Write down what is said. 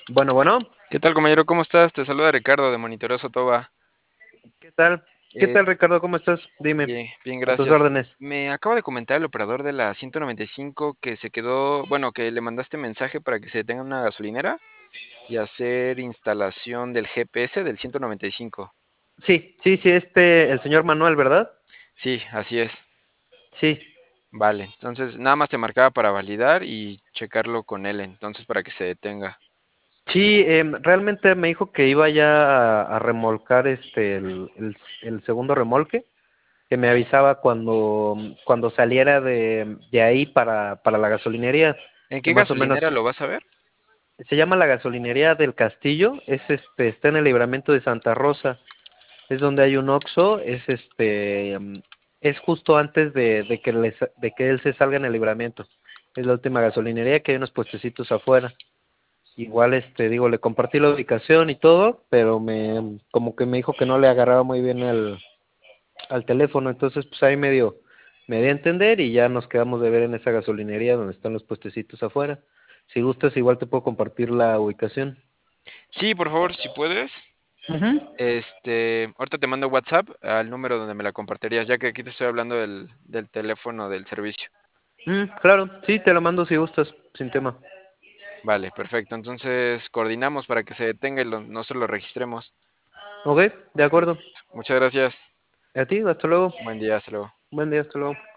Bueno, bueno, ¿Qué tal, compañero? ¿Cómo estás? Te saluda Ricardo de Monitoreo Sotoba. ¿qué tal? ¿Qué Eh, tal, Ricardo? ¿Cómo estás? Dime, bien, bien, a tus gracias. órdenes. Me acaba de comentar el operador de la 195 que se quedó, bueno, que le mandaste mensaje para que se detenga en una gasolinera y hacer instalación del GPS del 195. Sí, sí, sí, el señor Manuel, ¿verdad? Sí, así es. Sí, Vale, entonces nada más te marcaba para validar y checarlo con él, entonces para que se detenga. sí, realmente me dijo que iba ya a remolcar el segundo remolque, que me avisaba cuando saliera de ahí para la gasolinería, ¿En que qué más o menos gasolinera lo vas a ver? se llama la gasolinería del Castillo, está en el libramiento de Santa Rosa. Es donde hay un Oxxo, es justo antes de que él se salga en el libramiento. Es la última gasolinería que hay unos puestecitos afuera. Igual, digo, le compartí la ubicación y todo, pero como que me dijo que no le agarraba muy bien al teléfono, entonces pues ahí me di a entender y ya nos quedamos de ver en esa gasolinería donde están los puestecitos afuera. Si gustas, igual te puedo compartir la ubicación. Sí, por favor, si puedes. Ujú. Ahorita te mando WhatsApp al número donde me la compartirías, ya que aquí te estoy hablando del teléfono del servicio. Claro, sí, te lo mando si gustas, sin tema. Vale, perfecto. Entonces coordinamos para que se detenga y nosotros lo registremos. Ok, de acuerdo. Muchas gracias. A ti, hasta luego. Buen día, hasta luego. Buen día, hasta luego.